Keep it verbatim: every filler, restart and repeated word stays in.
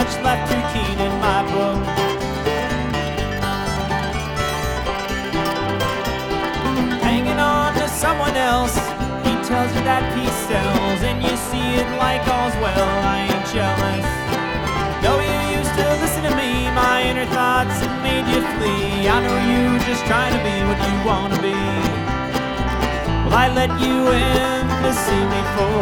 page left too keen in my book. Hanging on to someone else, he tells you that peace sells, and you see it like all's well. I ain't jealous. Though you used to listen to me, my inner thoughts have made you flee. I know you just trying to be what you wanna be. Well, I let you in to see me for